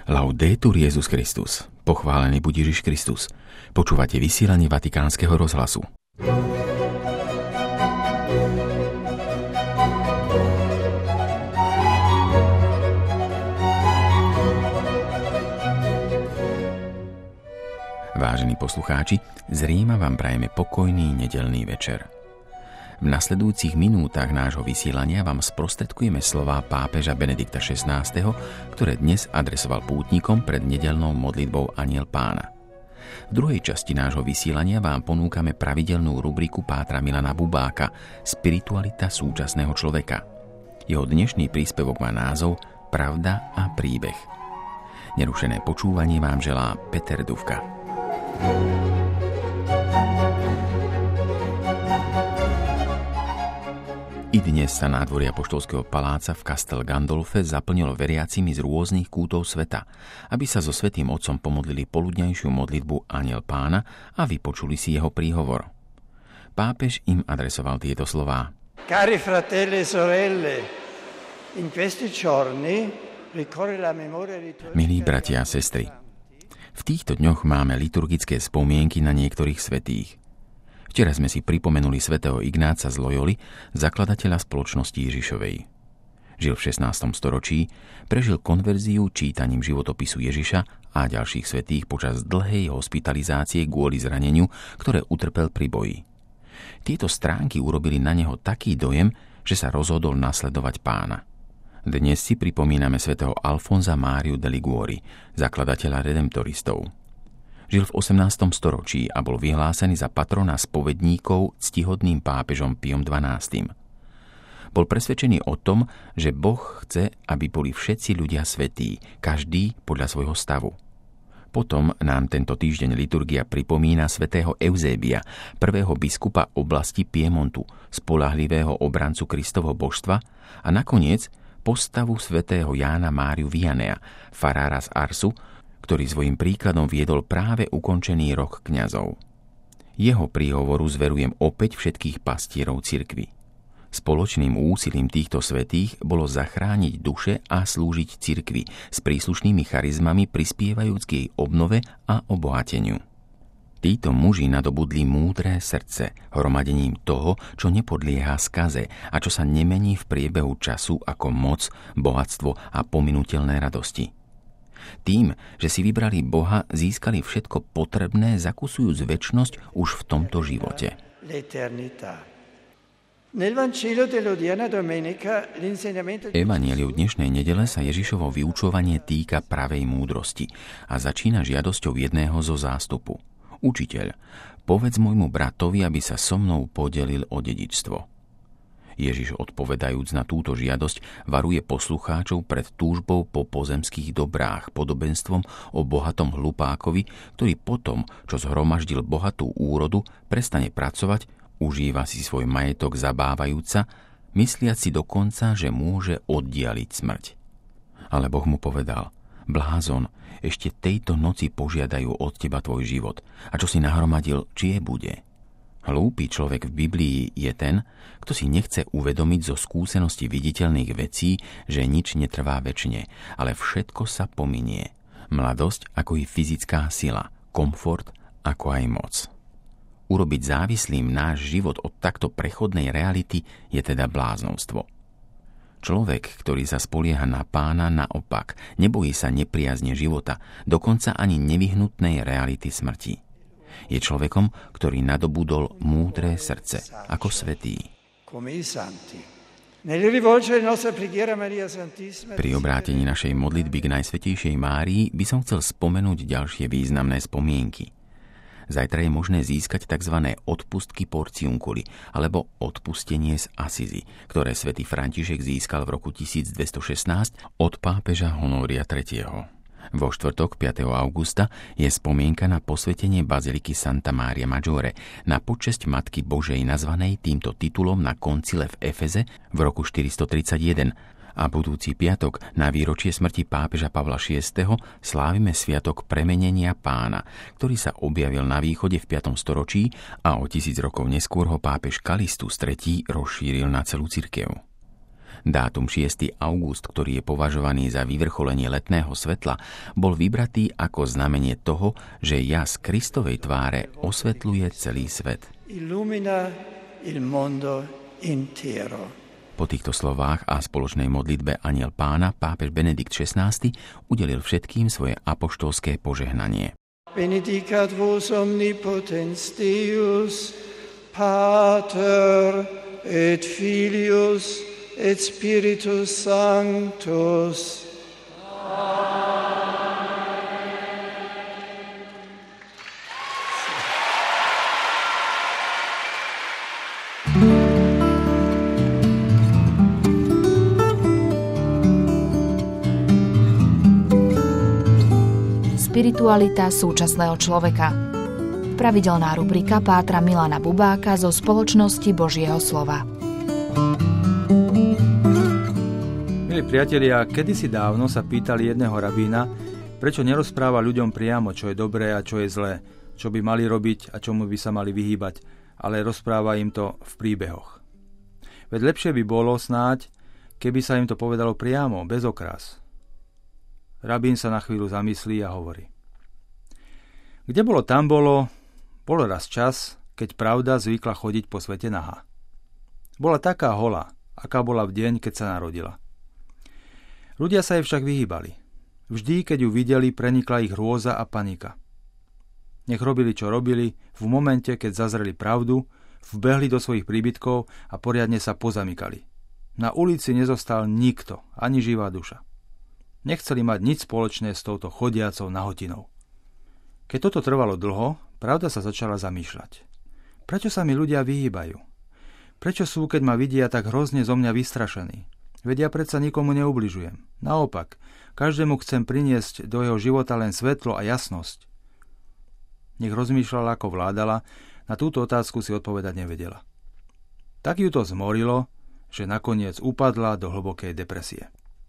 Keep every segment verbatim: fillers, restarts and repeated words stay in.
Laudetur Jesus Christus. Pochválený buď Ježiš Kristus. Počúvate vysielanie Vatikánskeho rozhlasu. Vážení poslucháči, z Ríma vám prajeme pokojný nedeľný večer. V nasledujúcich minútach nášho vysielania vám sprostredkujeme slová pápeža Benedikta šestnásteho, ktoré dnes adresoval pútnikom pred nedeľnou modlitbou Anjel Pána. V druhej časti nášho vysielania vám ponúkame pravidelnú rubriku pátra Milana Bubáka Spiritualita súčasného človeka. Jeho dnešný príspevok má názov Pravda a príbeh. Nerušené počúvanie vám želá Peter Dufka. I dnes sa nádvorie apoštolského paláca v Castel Gandolfe zaplnilo veriacimi z rôznych kútov sveta, aby sa so Svätým Otcom pomodlili poludňajšiu modlitbu Anjel Pána a vypočuli si jeho príhovor. Pápež im adresoval tieto slová. Cari fratelli e sorelle, in questi giorni ricorre la memoria liturgica. Milí bratia a sestry, v týchto dňoch máme liturgické spomienky na niektorých svätých. Včera sme si pripomenuli svätého Ignáca z Loyoli, zakladateľa spoločnosti Ježišovej. Žil v šestnástom storočí, prežil konverziu čítaním životopisu Ježiša a ďalších svätých počas dlhej hospitalizácie kvôli zraneniu, ktoré utrpel pri boji. Tieto stránky urobili na neho taký dojem, že sa rozhodol nasledovať Pána. Dnes si pripomíname svätého Alfonza Máriu de Liguori, zakladateľa redemptoristov. Žil v osemnástom storočí a bol vyhlásený za patrona spovedníkov ctihodným pápežom Piom dvanásty. Bol presvedčený o tom, že Boh chce, aby boli všetci ľudia svätí, každý podľa svojho stavu. Potom nám tento týždeň liturgia pripomína svätého Euzébia, prvého biskupa oblasti Piemontu, spoľahlivého obrancu Kristovho božstva a nakoniec postavu svätého Jána Máriu Viannea, farára z Arsu, ktorý svojím príkladom viedol práve ukončený rok kňazov. Jeho príhovoru zverujem opäť všetkých pastierov cirkvi. Spoločným úsilím týchto svätých bolo zachrániť duše a slúžiť cirkvi s príslušnými charizmami prispievajúc k jej obnove a obohateniu. Títo muži nadobudli múdre srdce hromadením toho, čo nepodlieha skaze a čo sa nemení v priebehu času ako moc, bohatstvo a pominuteľné radosti. Tým, že si vybrali Boha, získali všetko potrebné, zakusujúc večnosť už v tomto živote. Evanjeliu dnešnej nedele sa Ježišovo vyučovanie týka pravej múdrosti a začína žiadosťou jedného zo zástupu. Učiteľ, povedz môjmu bratovi, aby sa so mnou podelil o dedičstvo. Ježiš odpovedajúc na túto žiadosť varuje poslucháčov pred túžbou po pozemských dobrách podobenstvom o bohatom hlupákovi, ktorý potom, čo zhromaždil bohatú úrodu, prestane pracovať, užíva si svoj majetok zabávajúca, mysliac si dokonca, že môže oddialiť smrť. Ale Boh mu povedal: blázon, ešte tejto noci požiadajú od teba tvoj život, a čo si nahromadil, či je bude. Hlúpy človek v Biblii je ten, kto si nechce uvedomiť zo skúsenosti viditeľných vecí, že nič netrvá večne, ale všetko sa pominie. Mladosť ako i fyzická sila, komfort ako aj moc. Urobiť závislým náš život od takto prechodnej reality je teda bláznovstvo. Človek, ktorý sa spolieha na Pána, naopak, nebojí sa nepriazne života, dokonca ani nevyhnutnej reality smrti. Je človekom, ktorý nadobudol múdre srdce, ako svätý. Pri obrátení našej modlitby k Najsvätejšej Márii by som chcel spomenúť ďalšie významné spomienky. Zajtra je možné získať tzv. Odpustky porciunculi, alebo odpustenie z Asizi, ktoré svätý František získal v roku tisícdvestošestnásť od pápeža Honória tretieho. Vo štvrtok piateho augusta je spomienka na posvetenie baziliky Santa Maria Maggiore na počesť Matky Božej nazvanej týmto titulom na koncile v Efeze v roku štyristotridsaťjeden a budúci piatok na výročie smrti pápeža Pavla šiesteho slávime sviatok premenenia Pána, ktorý sa objavil na východe v piatom storočí a o tisíc rokov neskôr ho pápež Kalistus tretí rozšíril na celú cirkev. Dátum šiesteho augusta, ktorý je považovaný za vyvrcholenie letného svetla, bol vybratý ako znamenie toho, že jas Kristovej tváre osvetľuje celý svet. Illumina il mondo intero. Po týchto slovách a spoločnej modlitbe Anjel Pána pápež Benedikt šestnásty udelil všetkým svoje apoštolské požehnanie. Benedicat vos omnipotens Deus, Pater et Filius et Spiritus Sanctus. Spiritualita súčasného človeka. Pravidelná rubrika pátra Milana Bubáka zo Spoločnosti Božieho slova. Milí priatelia, kedysi dávno sa pýtali jedného rabína, prečo nerozpráva ľuďom priamo, čo je dobré a čo je zlé, čo by mali robiť a čomu by sa mali vyhýbať, ale rozpráva im to v príbehoch. Veď lepšie by bolo snáď, keby sa im to povedalo priamo, bez okrás. Rabín sa na chvíľu zamyslí a hovorí. Kde bolo, tam bolo, bol raz čas, keď pravda zvykla chodiť po svete nahá. Bola taká holá, aká bola v deň, keď sa narodila. Ľudia sa jej však vyhýbali. Vždy, keď ju videli, prenikla ich hrôza a panika. Nech robili, čo robili, v momente, keď zazreli pravdu, vbehli do svojich príbytkov a poriadne sa pozamykali. Na ulici nezostal nikto, ani živá duša. Nechceli mať nič spoločné s touto chodiacou nahotinou. Keď toto trvalo dlho, pravda sa začala zamýšľať. Prečo sa mi ľudia vyhýbajú? Prečo sú, keď ma vidia, tak hrozne zo mňa vystrašení? Veď ja predsa nikomu neubližujem. Naopak, každému chcem priniesť do jeho života len svetlo a jasnosť. Nech rozmýšľala, ako vládala, na túto otázku si odpovedať nevedela. Tak ju to zmorilo, že nakoniec upadla do hlbokej depresie.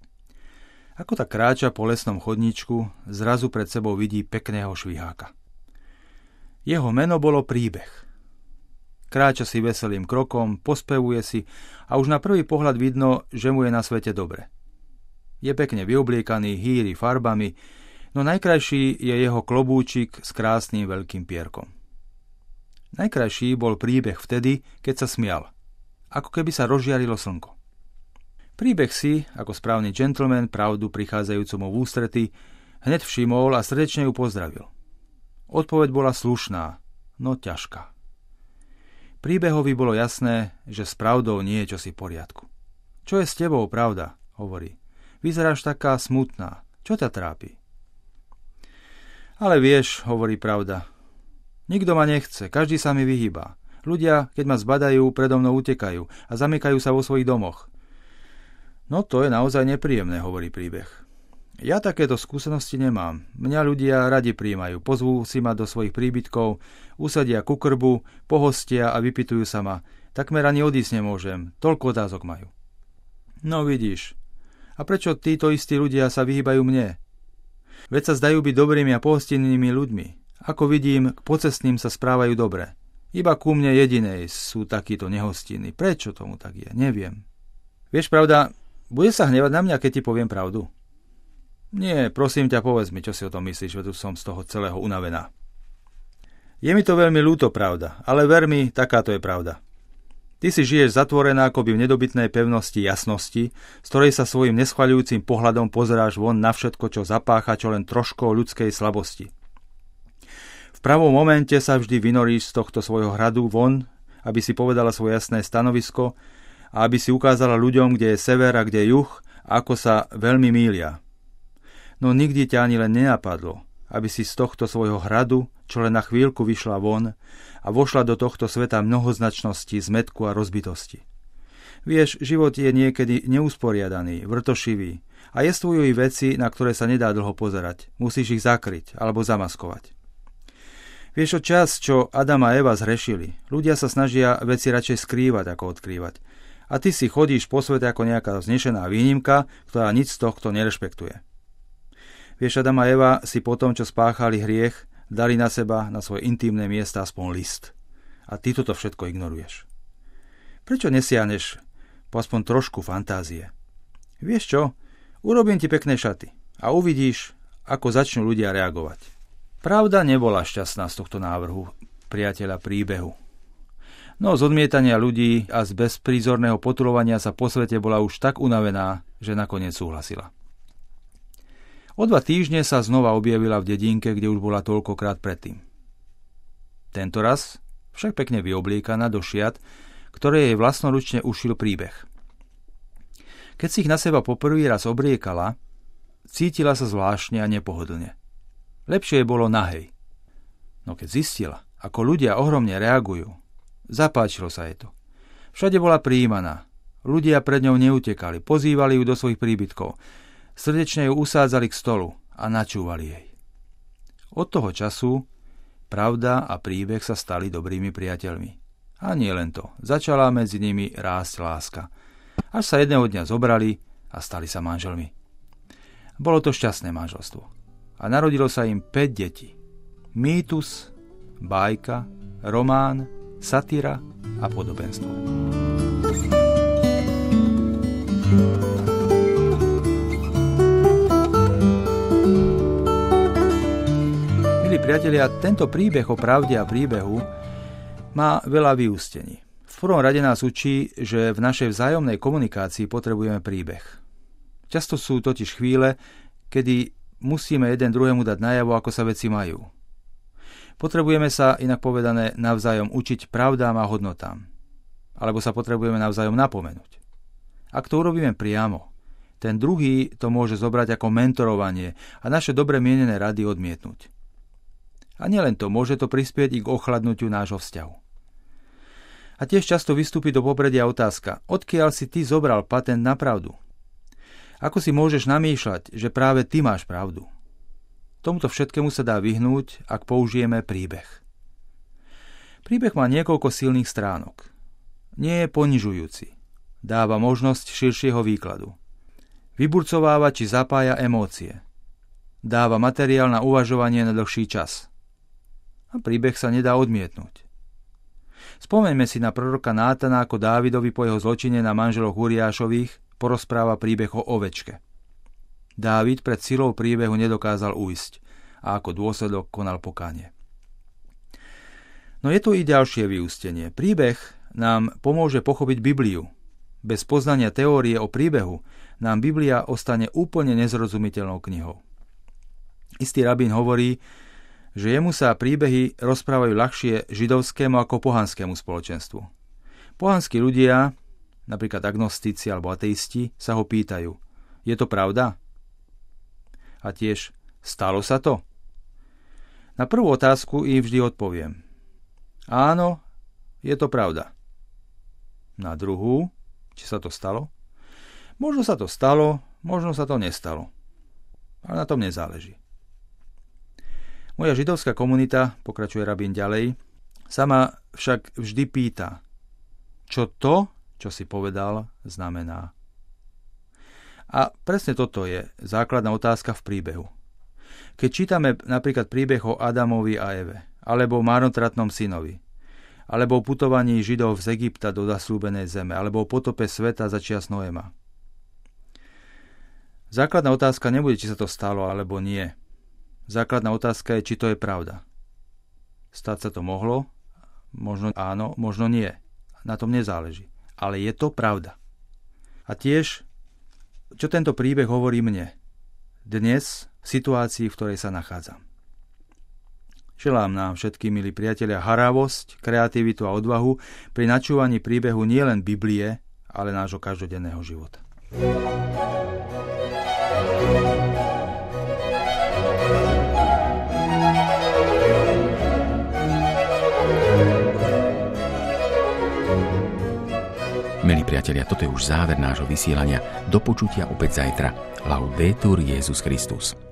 Ako tak kráča po lesnom chodníčku, zrazu pred sebou vidí pekného šviháka. Jeho meno bolo Príbeh. Kráča si veselým krokom, pospevuje si a už na prvý pohľad vidno, že mu je na svete dobre. Je pekne vyobliekaný, hýri farbami, no najkrajší je jeho klobúčik s krásnym veľkým pierkom. Najkrajší bol Príbeh vtedy, keď sa smial, ako keby sa rozžiarilo slnko. Príbeh si, ako správny gentleman, pravdu prichádzajúcomu v ústrety, hneď všimol a srdečne ju pozdravil. Odpoveď bola slušná, no ťažká. Príbehovi bolo jasné, že s pravdou nie je čosi v poriadku. Čo je s tebou, pravda? Hovorí. Vyzeráš taká smutná. Čo ťa trápi? Ale vieš, hovorí pravda. Nikto ma nechce, každý sa mi vyhýba. Ľudia, keď ma zbadajú, predo mnou utekajú a zamykajú sa vo svojich domoch. No to je naozaj nepríjemné, hovorí Príbeh. Ja takéto skúsenosti nemám. Mňa ľudia radi prijímajú, pozvú si ma do svojich príbytkov, usadia ku krbu, pohostia a vypytujú sa ma. Takmer ani odísť nemôžem, toľko otázok majú. No vidíš, a prečo títo istí ľudia sa vyhýbajú mne? Veď sa zdajú byť dobrými a pohostinnými ľuďmi. Ako vidím, k pocestným sa správajú dobre. Iba ku mne jedinej sú takíto nehostinní. Prečo tomu tak je? Neviem. Vieš, pravda, bude sa hnevať na mňa, keď ti poviem pravdu? Nie, prosím ťa, povedz mi, čo si o tom myslíš, veď som z toho celého unavená. Je mi to veľmi ľúto, pravda, ale ver mi, takáto je pravda. Ty si žiješ zatvorená akoby v nedobytnej pevnosti jasnosti, z ktorej sa svojim neschvaľujúcim pohľadom pozeráš von na všetko, čo zapácha, čo len troškou ľudskej slabosti. V pravom momente sa vždy vynoríš z tohto svojho hradu von, aby si povedala svoje jasné stanovisko a aby si ukázala ľuďom, kde je sever a kde je juh, ako sa veľmi mýlia. No nikdy ťa ani len nenapadlo, aby si z tohto svojho hradu, čo len na chvíľku vyšla von a vošla do tohto sveta mnohoznačnosti, zmätku a rozbitosti. Vieš, život je niekedy neusporiadaný, vrtošivý a jestvujú i veci, na ktoré sa nedá dlho pozerať. Musíš ich zakryť alebo zamaskovať. Vieš, o čas, čo Adam a Eva zhrešili, ľudia sa snažia veci radšej skrývať ako odkrývať. A ty si chodíš po svete ako nejaká vznešená výnimka, ktorá nič z tohto nerešpektuje. Vieš, Adam a Eva si po tom, čo spáchali hriech, dali na seba, na svoje intímne miesta aspoň list. A ty toto všetko ignoruješ. Prečo nesiahneš po aspoň trošku fantázie. Vieš čo? Urobím ti pekné šaty a uvidíš, ako začnú ľudia reagovať. Pravda nebola šťastná z tohto návrhu priateľa príbehu. No z odmietania ľudí a z bezprízorného potulovania sa po svete bola už tak unavená, že nakoniec súhlasila. O dva týždne sa znova objavila v dedinke, kde už bola toľkokrát predtým. Tento raz však pekne vyobliekaná do šiat, ktoré jej vlastnoručne ušil príbeh. Keď si ich na seba poprvý raz obliekala, cítila sa zvláštne a nepohodlne. Lepšie jej bolo nahej. No keď zistila, ako ľudia ohromne reagujú, zapáčilo sa jej to. Všade bola prijímaná. Ľudia pred ňou neutekali, pozývali ju do svojich príbytkov. Srdečne ju usádzali k stolu a načúvali jej. Od toho času pravda a príbeh sa stali dobrými priateľmi. A nie len to, začala medzi nimi rásť láska. Až sa jedného dňa zobrali a stali sa manželmi. Bolo to šťastné manželstvo. A narodilo sa im päť detí. Mýtus, bájka, román, satíra a podobenstvo. Milí priatelia, tento príbeh o pravde a príbehu má veľa vyústení. V prvom rade nás učí, že v našej vzájomnej komunikácii potrebujeme príbeh. Často sú totiž chvíle, kedy musíme jeden druhému dať najavo, ako sa veci majú. Potrebujeme sa, inak povedané, navzájom učiť pravdám a hodnotám. Alebo sa potrebujeme navzájom napomenúť. Ak to urobíme priamo, ten druhý to môže zobrať ako mentorovanie a naše dobre mienené rady odmietnúť. A nielen to, môže to prispieť i k ochladnutiu nášho vzťahu. A tiež často vystúpi do popredia otázka, odkiaľ si ty zobral patent na pravdu? Ako si môžeš namýšľať, že práve ty máš pravdu? Tomuto všetkému sa dá vyhnúť, ak použijeme príbeh. Príbeh má niekoľko silných stránok. Nie je ponižujúci. Dáva možnosť širšieho výkladu. Vyburcováva či zapája emócie. Dáva materiál na uvažovanie na dlhší čas. A príbeh sa nedá odmietnúť. Spomeňme si na proroka Nátana, ako Dávidovi po jeho zločine na manželoch Uriášových porozpráva príbeh o ovečke. Dávid pred silou príbehu nedokázal ujsť a ako dôsledok konal pokánie. No je tu i ďalšie vyústenie. Príbeh nám pomôže pochopiť Bibliu. Bez poznania teórie o príbehu nám Biblia ostane úplne nezrozumiteľnou knihou. Istý rabín hovorí, že jemu sa príbehy rozprávajú ľahšie židovskému ako pohanskému spoločenstvu. Pohanskí ľudia, napríklad agnostici alebo ateisti, sa ho pýtajú, je to pravda? A tiež, stalo sa to? Na prvú otázku im vždy odpoviem. Áno, je to pravda. Na druhú, či sa to stalo? Možno sa to stalo, možno sa to nestalo. Ale na tom nezáleží. Moja židovská komunita, pokračuje rabín ďalej, sa ma však vždy pýta, čo to, čo si povedal, znamená. A presne toto je základná otázka v príbehu. Keď čítame napríklad príbeh o Adamovi a Eve, alebo o marnotratnom synovi, alebo o putovaní Židov z Egypta do zasľúbenej zeme, alebo o potope sveta za čias Noema. Základná otázka nebude, či sa to stalo, alebo nie. Základná otázka je, či to je pravda. Stať sa to mohlo, možno áno, možno nie. Na tom nezáleží. Ale je to pravda. A tiež, čo tento príbeh hovorí mne dnes v situácii, v ktorej sa nachádzam. Želám nám všetkým, milí priatelia, harávosť, kreativitu a odvahu pri načúvaní príbehu nielen Biblie, ale nášho každodenného života. Milí priatelia, toto je už záver nášho vysielania. Do počutia opäť zajtra. Laudetur Jesus Christus.